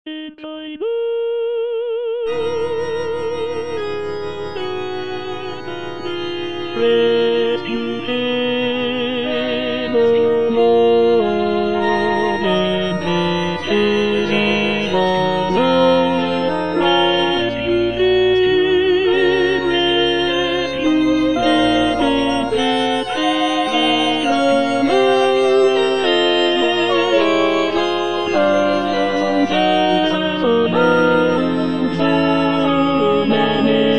Rescue him alone in his disease alone. Rescue him in his disease alone. So many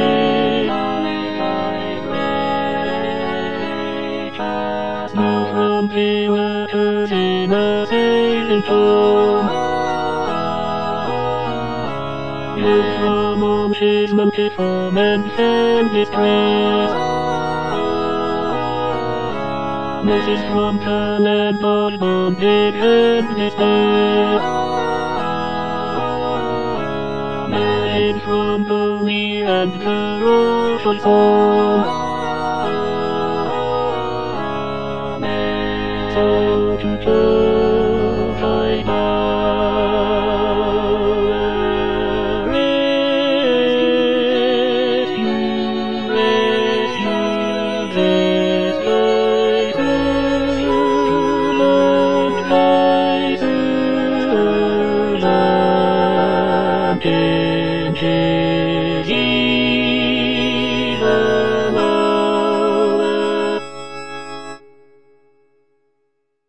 now from premature in a sailing storm. Look from all his monkey form and family distress. Moses from Canaan was bonded and despair. Men from Galilee and the Rosh Hashanah. So to go I rescue this Kaiser, Lord Kaiser,